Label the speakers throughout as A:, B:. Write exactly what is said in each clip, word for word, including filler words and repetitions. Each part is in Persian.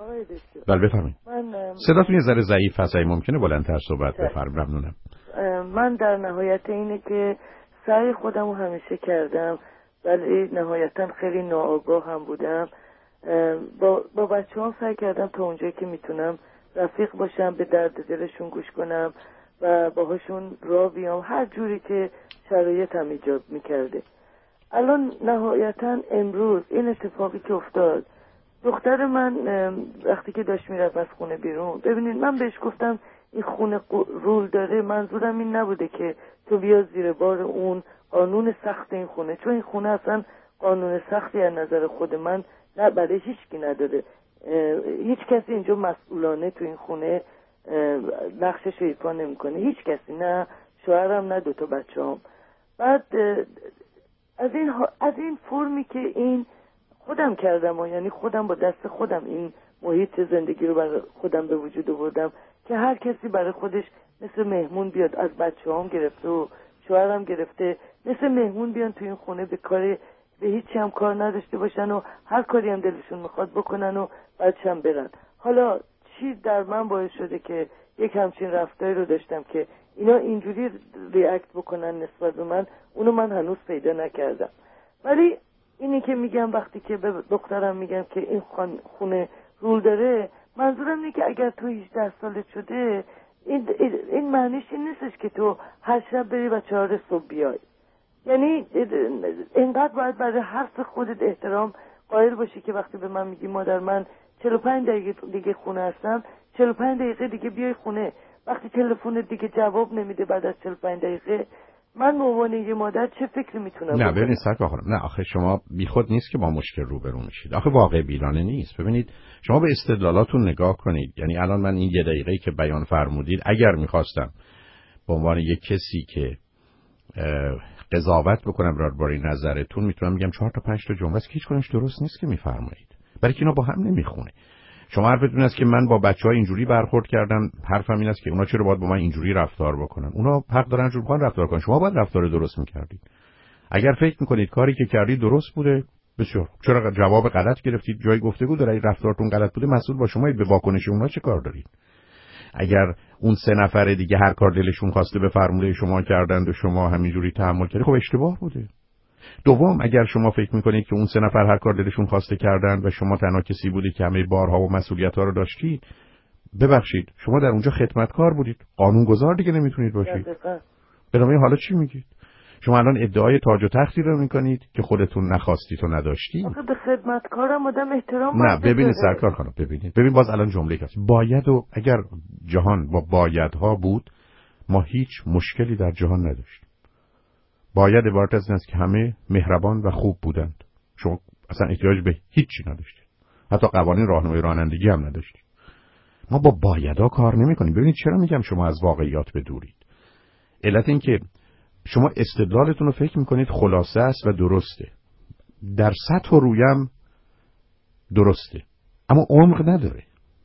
A: آقای دکتر
B: بله بفرمایید.
A: من
B: صداتون یه ذره ضعیف هست، اگه ممکنه بلندتر صحبت بفرمایید. ممنونم.
A: من در نهایت اینه که سعی خودم رو همیشه کردم ولی نهایتا خیلی ناآگاه هم بودم. با, با بچه هم سعی کردم تا اونجایی که میتونم رفیق باشم، به درد دلشون گوش کنم و باهاشون راه بیام هر جوری که شرایطم ایجاد میکرده. الان نهایتا امروز این اتفاقی که افتاد، دختر من وقتی که داشت میرفت از خونه بیرون، ببینید من بهش گفتم این خونه رول داره، منظورم این نبوده که تو بیا زیر بار اون قانون سخت این خونه، چون این خونه اصلا قانون سختی از نظر خود من نه برای هیچ کی نداره. هیچ کسی اینجا مسئولانه تو این خونه نقشش رو ایفا نمیکنه، هیچ کسی، نه شوهرم نه دوتا بچه‌ام. بعد از این از این فرمی که این خودم کردم و یعنی خودم با دست خودم این محیط زندگی رو برای خودم به وجود آوردم که هر کسی برای خودش مثل مهمون بیاد، از بچه‌هام گرفته و شوهرم گرفته، مثل مهمون بیان تو این خونه، به کار به هیچی هم کار نداشته باشن و هر کاری هم دلشون میخواد بکنن و بعدش هم برن. حالا چی در من باعث شده که یک همچین رفتاری رو داشتم که اینا اینجوری ریاکت بکنن نسبت به من، اونو من هنوز پیدا نکردم. ولی اینی که میگم وقتی که به دخترم میگم که این خونه رول داره، منظورم اینه که اگر تو هجده سالت شده این, این معنیش این نیستش که تو هر شب بری و چهار صبح بیای. یعنی اینقدر باید برای حرف خودت احترام قائل باشی که وقتی به من میگی مادر من چهل و پنج دقیقه دیگه خونه هستم، چهل و پنج دقیقه دیگه بیای خونه. وقتی تلفن دیگه جواب نمیده بعد از چهل و پنج دقیقه، من به عنوان یه مادر چه فکری میتونم بکنم؟
B: نه ببینید سرکار خانم، نه آخه شما بیخود نیست که با مشکل روبرو میشید. آخه واقع بینانه نیست. ببینید شما به استدلالاتون نگاه کنید. یعنی الان من این یه دقیقه‌ای که بیان فرمودید، اگر میخواستم به عنوان یک کسی که قضاوت بکنم درباره نظرتون، میتونم بگم چهار تا پنج تا جمله است که هیچ کدومش درست نیست که میفرمایید. برای که اینا با هم نمیخونه. شما حرفتون است که من با بچه‌ها اینجوری برخورد کردم، حرفم این است که اونا چرا باید با من اینجوری رفتار بکنن؟ اونا حق دارن جور کنن رفتار کنن، شما باید رفتار درست میکردید. اگر فکر میکنید کاری که کردید درست بوده، بسیار، چرا جواب غلط گرفتید؟ جای گفتگو داره، رفتارتون غلط بوده، مسئول با شما، به واکنش اونا چه کار دارید؟ اگر اون سه نفر دیگه هر کار دلشون خواسته به فرموده شما کردند و شما همینجوری تحمل کردید، خب اشتباه بوده. دوم، اگر شما فکر میکنید که اون سه نفر هر کار دلشون خواسته کردند و شما تنها کسی بودید که همه بارها و مسئولیت‌ها رو داشتید، ببخشید شما در اونجا خدمتکار بودید، قانونگذار دیگه نمیتونید باشید. برای حالا چی میگید؟ شما الان ادعای تاج و تختی رو میکنید که خودتون نخواستید و نداشتید.
A: آخه به خدمتکارم آدم احترام
B: نه ببینید سرکار خانم، ببینید ببین باز الان جمله که باید، و اگر جهان با بایدها بود ما هیچ مشکلی در جهان نداشتیم. باید عبارت از این است که همه مهربان و خوب بودند. شما اصلا احتیاج به هیچی نداشتید. حتی قوانین راهنمای رانندگی هم نداشتید. ما با بایدها کار نمی‌کنیم. ببینید چرا میگم شما از واقعیات بدورید. علت این که شما استدلالتون رو فکر میکنید خلاصه است و درسته. در سطح و رویم درسته. اما عمق نداره.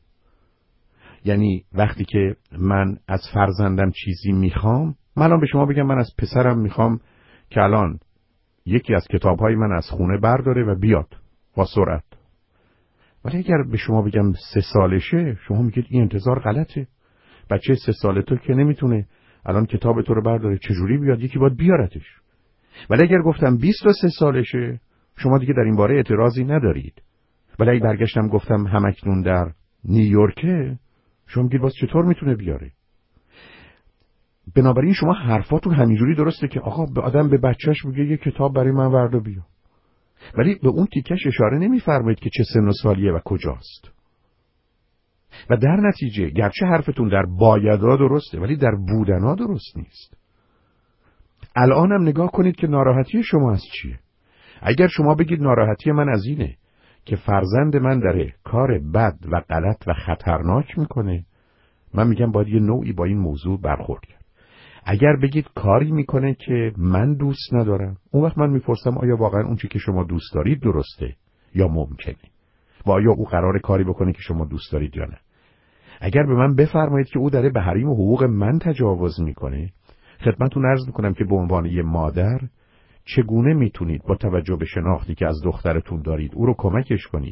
B: یعنی وقتی که من از فرزندم چیزی میخوام، من الان به شما بگم من از پسرم میخوام که الان یکی از کتابهای من از خونه برداره و بیاد با سرعت. ولی اگر به شما بگم سه سالشه، شما میگید این انتظار غلطه. بچه سه ساله تو که نمیتونه الان کتاب تو رو برداره، چجوری بیاد؟ یکی باید بیارتش. ولی اگر گفتم بیست و سه سالشه، شما دیگه در این باره اعتراضی ندارید. ولی اگر برگشتم گفتم همکنون در نیویورکه، شما میگید باز چطور میتونه بیاره؟ بنابراین شما حرفاتون همینجوری درسته که آقا به آدم به بچهش میگه یه کتاب برای من وردا بیا، ولی به اون تیکش اشاره نمیفرمایید که چه سن و سالیه و کجاست. و در نتیجه گرچه حرفتون در بایدها درسته ولی در بودنها درست نیست. الانم نگاه کنید که ناراحتی شما از چیه. اگر شما بگید ناراحتی من از اینه که فرزند من داره کار بد و غلط و خطرناک میکنه، من میگم باید یه نوعی با این موضوع برخورد کرد. اگر بگید کاری میکنه که من دوست ندارم، اون وقت من میپرسم آیا واقعا اون چی که شما دوست دارید درسته یا ممکنه، و آیا او قراره کاری بکنه که شما دوست دارید یا نه. اگر به من بفرمایید که او داره به حریم و حقوق من تجاوز میکنه، خدمتتون عرض میکنم که به عنوان یه مادر چگونه میتونید با توجه به شناختی که از دخترتون دارید او رو کمکش کنید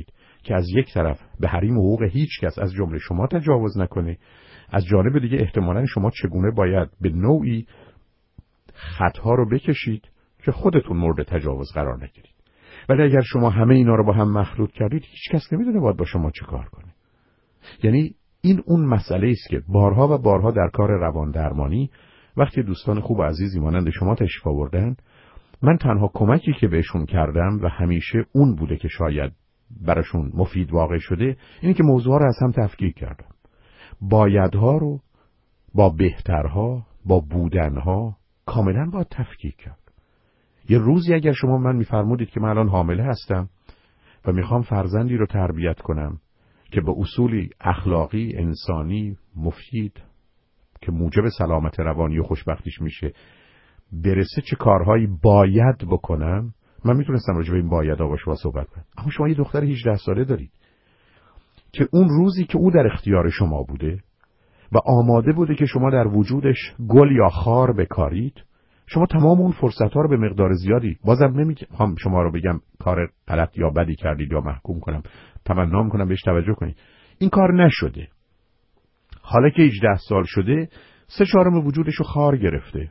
B: که از یک طرف به حریم حقوق هیچ کس از جمله شما تجاوز نکنه، از جانب دیگه احتمالاً شما چگونه باید به نوعی خطها رو بکشید که خودتون مورد تجاوز قرار نگیرید. ولی اگر شما همه اینا رو با هم مخلوط کردید، هیچ کس نمیدونه باید با شما چه کار کنه. یعنی این اون مسئله است که بارها و بارها در کار روان درمانی وقتی دوستان خوب و عزیزی مانند شما تشریف آوردن، من تنها کمکی که بهشون کردم و همیشه اون بوده که شاید براشون مفید واقع شده، اینه که موضوع رو از هم تفکیک کردم. بایدها رو با بهترها، با بودنها کاملا باید تفکیک کرد. یه روزی اگر شما من میفرمودید که من الان حامله هستم و میخوام فرزندی رو تربیت کنم که به اصولی اخلاقی، انسانی، مفید که موجب سلامت روانی و خوشبختیش میشه برسه، چه کارهایی باید بکنم، من میتونستم راجع به این بایدها با شما صحبت کنم. اما شما یه دختر هجده ساله دارید که اون روزی که او در اختیار شما بوده و آماده بوده که شما در وجودش گل یا خار بکارید، شما تمام اون فرصت‌ها رو به مقدار زیادی، بازم نمی‌خوام شما رو بگم کار غلط یا بدی کردید یا محکوم کنم، تمنا می‌کنم بهش توجه کنید، این کار نشده. حالا که هجده سال شده، سه چهارم وجودش رو خار گرفته.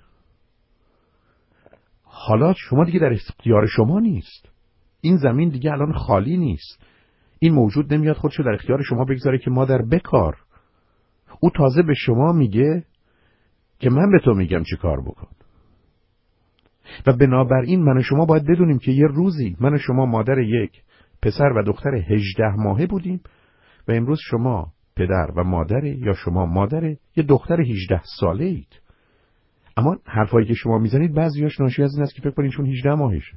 B: حالا شما دیگه در اختیار شما نیست. این زمین دیگه الان خالی نیست. این موجود نمیاد خودشو در اختیار شما بگذاره که مادر بکار. او تازه به شما میگه که من به تو میگم چی کار بکن. و بنابراین من و شما باید بدونیم که یه روزی من و شما مادر یک پسر و دختر هجده ماهه بودیم و امروز شما پدر و مادر یا شما مادر یه دختر هجده ساله اید. اما حرفایی که شما میزنید بعضیاش ناشی از این است که فکر کنید چون هجده ماهشه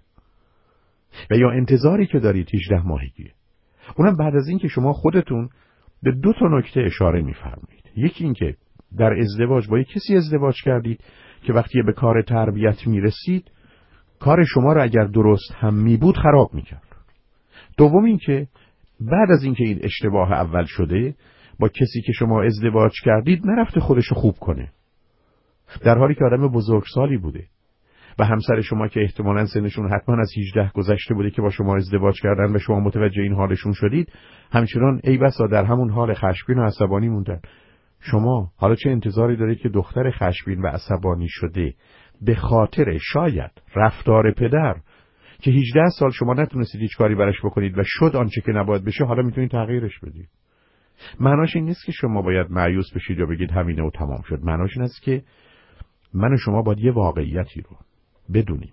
B: و یا انتظاری که دارید هجده ماهگیه. اونم بعد از این که شما خودتون به دو تا نکته اشاره میفرمایید. یکی این که در ازدواج با یک کسی ازدواج کردید که وقتی به کار تربیت میرسید کار شما رو اگر درست هم می بود خراب میکرد. دوم این که بعد از اینکه این اشتباه اول شده با کسی که شما ازدواج کردید نرفته خودشو خوب کنه، در حالی که آدم بزرگسالی بوده و همسر شما که احتمالاً سنشون حتما از هجده گذشته بوده که با شما ازدواج کردن و شما متوجه این حالشون شدید، همچنان ای بسا در همون حال خشمگین و عصبانی موندن. شما حالا چه انتظاری دارید که دختر خشمگین و عصبانی شده به خاطر شاید رفتار پدر که هجده سال شما نتونستید هیچ کاری براش بکنید و شد آنچه که نباید بشه، حالا میتونید تغییرش بدید؟ معناش این نیست که شما باید مایوس بشید یا بگید همینه و تمام شد. معناش این است که من و شما باید یه واقعیتی رو بدونیم.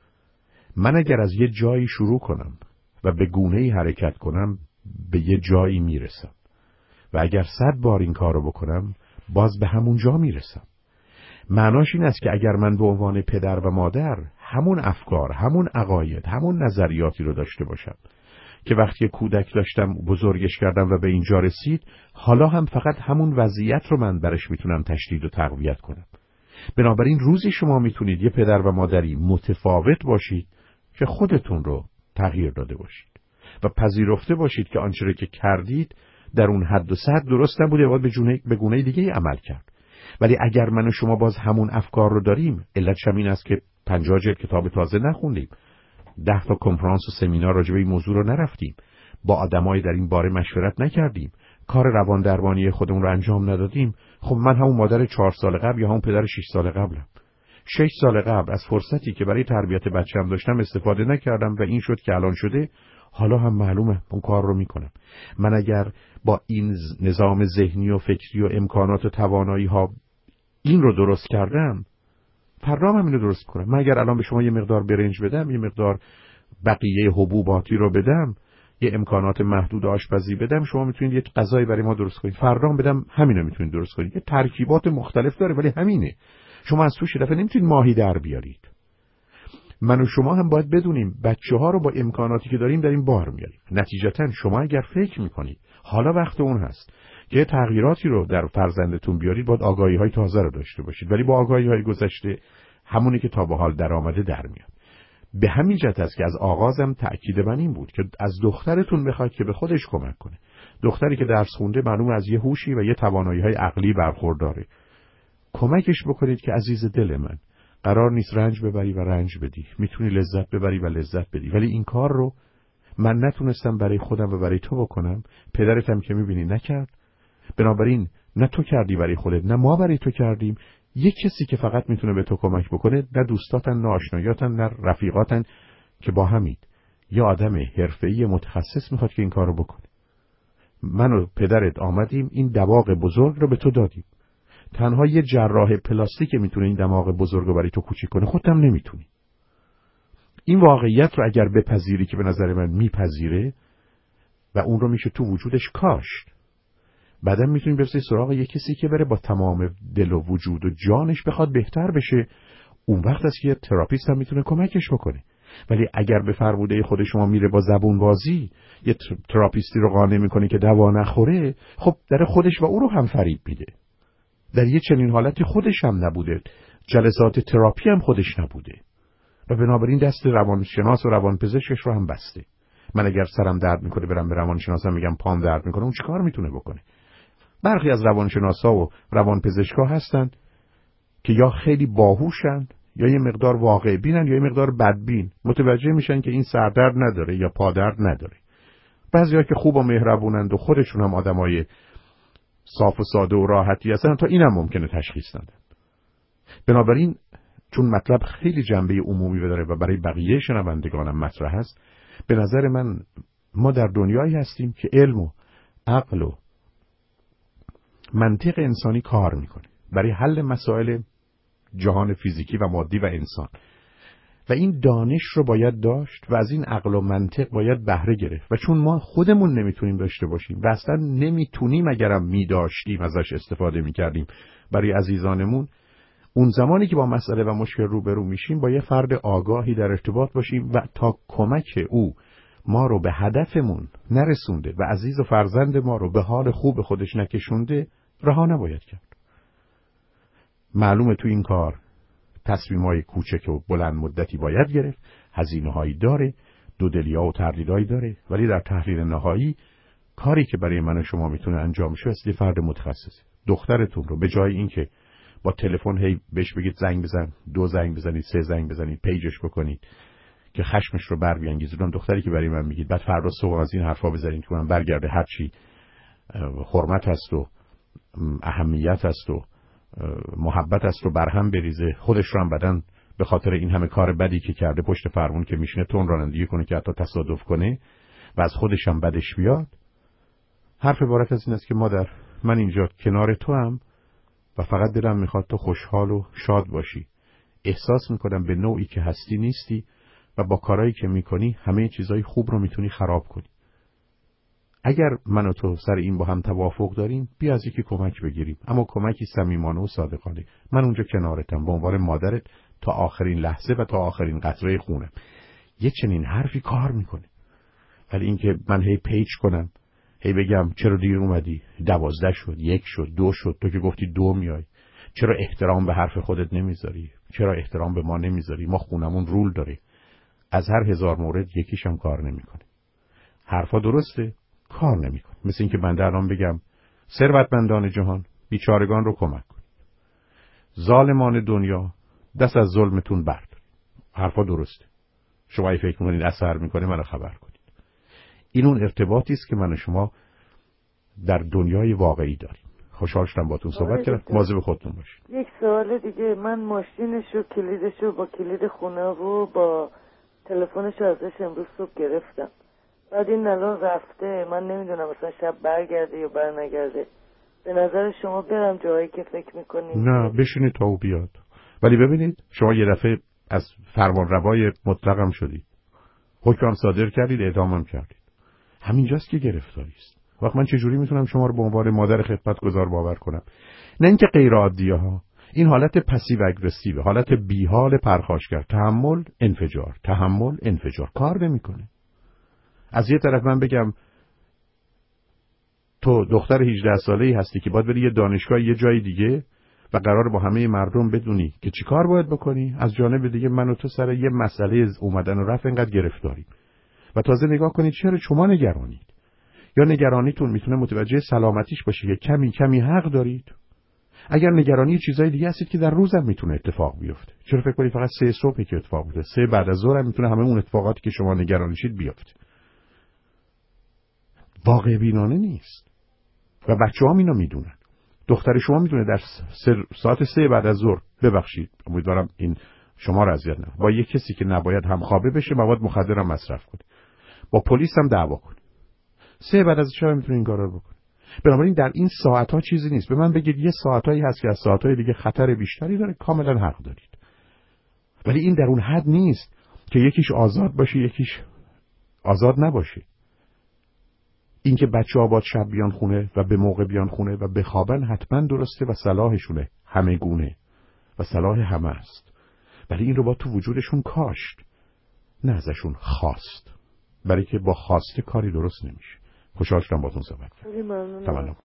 B: من اگر از یه جایی شروع کنم و به گونه‌ای حرکت کنم به یه جایی میرسم و اگر صد بار این کار رو بکنم باز به همون جا میرسم. معناش این است که اگر من به عنوان پدر و مادر همون افکار، همون عقاید، همون نظریاتی رو داشته باشم که وقتی کودک داشتم بزرگش کردم و به اینجا رسید، حالا هم فقط همون وضعیت رو من برش میتونم تشدید و تقویت کنم. بنابراین روزی شما میتونید یه پدر و مادری متفاوت باشید که خودتون رو تغییر داده باشید و پذیرفته باشید که آنچه رو که کردید در اون حد و سطح درست نبوده، باید به جونه به گونه دیگه عمل کرد. ولی اگر من و شما باز همون افکار رو داریم، علتش این است که پنجاه جلد کتاب تازه نخوندیم، ده تا کنفرانس و سمینار راجع به این موضوع رو نرفتیم، با آدمایی در این باره مشورت نکردیم، کار روان درمانی خودمون رو انجام ندادیم، خب من همون مادر چهار سال قبل یا همون پدر شش سال قبلم. شش سال قبل از فرصتی که برای تربیت بچه‌ام داشتم استفاده نکردم و این شد که الان شده. حالا هم معلومه اون کار رو میکنم. من اگر با این نظام ذهنی و فکری و امکانات و توانایی ها این رو درست کردم، فردا هم اینو درست کنم. من اگر الان به شما یه مقدار برنج بدم، یه مقدار بقیه حبوباتی رو بدم، یه امکانات محدود آشپزی بدم، شما میتونید یه غذایی برای ما درست کنید. فردا هم بدم، همینو میتونید درست کنید. یه ترکیبات مختلف داره ولی همینه. شما از توش دفعه نمیتونید ماهی در بیارید. من و شما هم باید بدونیم بچه ها رو با امکاناتی که داریم داریم بار میاریم. نتیجتا شما اگر فکر میکنید حالا وقت اون هست که تغییراتی رو در فرزندتون بیارید، باید آگاهی های تازه رو داشته باشید. ولی با آگاهی های گذشته همونی که تا به حال در آمده در میاد. به همین جهت است که از آغازم تأکید من این بود که از دخترتون بخواید که به خودش کمک کنه. دختری که درس خونده معلومه از یه هوشی و یه توانایی های عقلی برخورداره. کمکش بکنید که عزیز دل من، قرار نیست رنج ببری و رنج بدی، میتونی لذت ببری و لذت بدی، ولی این کار رو من نتونستم برای خودم و برای تو بکنم، پدرتم که میبینی نکرد. بنابراین نه تو کردی برای خودت، نه ما برای تو کردیم. یک کسی که فقط میتونه به تو کمک بکنه، نه دوستاتن، نه آشنایاتن، نه رفیقاتن که با همید. یه آدم حرفه‌ای متخصص میخواد که این کارو بکنه. من و پدرت آمدیم این دماغ بزرگ رو به تو دادیم. تنها یه جراح پلاستیک میتونه این دماغ بزرگ رو برای تو کوچیک کنه، خودت هم نمیتونی. این واقعیت رو اگر بپذیری که به نظر من میپذیره و اون رو میشه تو وجودش کاشت، بعدم میتونی برسی سراغ یه کسی که بره با تمام دل و وجود و جانش بخواد بهتر بشه. اون وقت است که یه تراپیست هم میتونه کمکش بکنه. ولی اگر به فرموده خود شما میره با زبون بازی یه تراپیستی رو قانع میکنه که دوا نخوره، خب در خودش و او رو هم فریب میده. در یه چنین حالتی خودش هم نبوده، جلسات تراپی هم خودش نبوده و بنابراین دست روانشناس و روانپزشکش رو هم بسته. من اگر سرم درد میکنه برم به روانشناسم میگم پام درد میکنه، اون چیکار میتونه بکنه؟ برخی از روانشناسا و روانپزشکا هستن که یا خیلی باهوشن یا یه مقدار واقع بینن یا یه مقدار بدبین، متوجه میشن که این سردرد نداره یا پادرد نداره. بعضیا که خوب و مهربونند و خودشون هم آدمای صاف و ساده و راحتی هستن، تا اینم ممکنه تشخیص ندن. بنابراین چون مطلب خیلی جنبه عمومی داره و برای بقیه شنوندگانم مطرح هست، به نظر من ما در دنیایی هستیم که علم و عقل و منطق انسانی کار میکنه برای حل مسائل جهان فیزیکی و مادی و انسان، و این دانش رو باید داشت و از این عقل و منطق باید بهره گرفت. و چون ما خودمون نمیتونیم داشته باشیم و اصلا نمیتونیم اگرم میداشتیم ازش استفاده میکردیم برای عزیزانمون، اون زمانی که با مسئله و مشکل روبرو میشیم با یه فرد آگاهی در ارتباط باشیم و تا کمک او ما رو به هدفمون نرسونده و عزیز و فرزند ما رو به حال خوب خودش نکشونده، رها نباید کرد. معلومه تو این کار تصمیم‌های کوچک و بلند مدتی باید گرفت، هزینه‌هایی داره، دودلیا و تردیدایی داره، ولی در تحلیل نهایی کاری که برای من و شما میتونه انجام شه است یه فرد متخصص. دخترتون رو به جای اینکه با تلفن هی بهش بگید زنگ بزن، دو زنگ بزنید، سه زنگ بزنید، پیجش بکنید که خشمش رو بر بیانگیزید، اون دختری که برای من میگید بعد فردا صبح از این حرفا بزنید که من برگرده هرچی حرمت هست و اهمیت هست و محبت است رو برهم بریزه، خودش رو هم بدن به خاطر این همه کار بدی که کرده پشت فرمون که میشینه تون رانندگی کنه که حتی تصادف کنه و از خودش هم بدش بیاد. حرف عبارت از این است که مادر، من اینجا کنار تو هم و فقط دلم میخواد تو خوشحال و شاد باشی. احساس میکنم به نوعی که هستی نیستی و با کارهایی که میکنی همه چیزای خوب رو میتونی خراب کنی. اگر من و تو سر این با هم توافق داریم، بیا از یکی کمک بگیریم، اما کمکی صمیمانه و صادقانه. من اونجا کنارتم به عنوان مادرت تا آخرین لحظه و تا آخرین قطره خونم. یه چنین حرفی کار میکنه. ولی اینکه من هی پیچ کنم، هی بگم چرا دیر اومدی، دوازده شد، یک شد، دو شد، تو که گفتی دو میای، چرا احترام به حرف خودت نمیذاری، چرا احترام به ما نمیذاری، ما خونمون رول داره، از هر هزار مورد یکیش هم کار نمیکنه. حرفا درسته، کار نمیکنه. مثل اینکه بنده الان بگم ثروتمندان جهان بیچارگان رو کمک کنید، ظالمان دنیا دست از ظلمتون بردارید. حرفا درسته. شما ای فکر میکنید اثر میکنه منو خبر کنید. این اون ارتباطی است که من و شما در دنیای واقعی داریم. خوشحال شدم باهاتون صحبت کردم. مواظب خودتون باشید.
A: یک سوال دیگه، من ماشینشو کلیدشو با کلید خونه و با تلفنشو ازش امروز صبح گرفتم. بعد این الان رفته، من نمیدونم مثلا شب برگرده یا بر نگرده. به نظر شما برم جایی که فکر میکنیم؟
B: نه، بشینید تا او بیاد. ولی ببینید شما یه دفعه از فرمان روای مطلقم شدید، حکم صادر کردید، اعدامم کردید. همینجاست که گرفتاری است. وقت من چجوری میتونم شما رو به عنوان مادر خدمتگزار باور کنم؟ نه اینکه غیر عادیه ها، این حالت پسیو اگریسیو، حالت بیحال پرخاشگر، تحمل انفجار، تحمل انفجار کار نمیکنه. از یه طرف من بگم تو دختر هجده ساله‌ای هستی که باید بری یه دانشگاه یه جای دیگه و قرار با همه مردم بدونی که چی کار باید بکنی، از جانب دیگه من و تو سر یه مسئله اومدن و رفت اینقدر گرفتاریم و تازه نگاه کنید چرا شما نگرانید، یا نگرانیتون میتونه متوجه سلامتیش باشه که کمی کمی حق دارید. اگر نگرانی چیزای دیگه هستید که در روزم میتونه اتفاق بیفته، چرا فکر کنید فقط سه صبح که اتفاق بیفته؟ سه بعد از ظهر هم میتونه همه اون اتفاقاتی که شما نگرانشید بیفته. واقع بینانه نیست و بچه هم اینو میدونن. دختر شما میدونه در ساعت سه بعد از ظهر، ببخشید امیدوارم این شما را اذیت نکنه، با یک کسی که نباید هم خوابه بشه مواد مخدر هم مصرف کنه، با پلیس هم دعوا کنه، سه بعد از شب میتونه این کارا رو بکنه. بنابراین در این ساعت‌ها چیزی نیست. به من بگید یه ساعتایی هست که از ساعت‌های دیگه خطر بیشتری داره، کاملا حق دارید. ولی این در اون حد نیست که یکیش آزاد باشه یکیش آزاد نباشه. این که بچه‌ها باید شب بیان خونه و به موقع بیان خونه و بخوابن حتما درسته و صلاحشونه، همه گونه و صلاح همه است. ولی این رو باید تو وجودشون کاشت، نه ازشون خواست، برای که با خواسته کاری درست نمیشه. خوشحال شدم باهاتون صحبت کردم.
A: خیلی ممنونم.
B: تمام.